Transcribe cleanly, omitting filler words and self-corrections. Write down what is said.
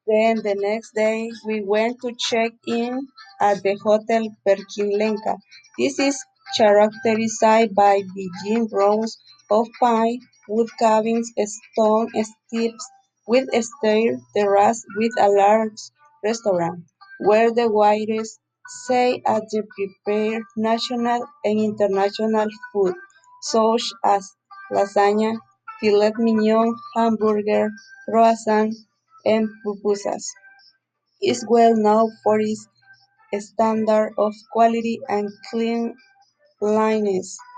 Then the next day, we went to check in at the Hotel Perkinlenka. This is characterized by Beijing rows of pine wood cabins, stone steps with a stair terrace with a large restaurant, where the waiters say at they prepare national and international food, such as lasagna, filet mignon, hamburger, croissant, and pupusas. Is well known for its standard of quality and cleanliness.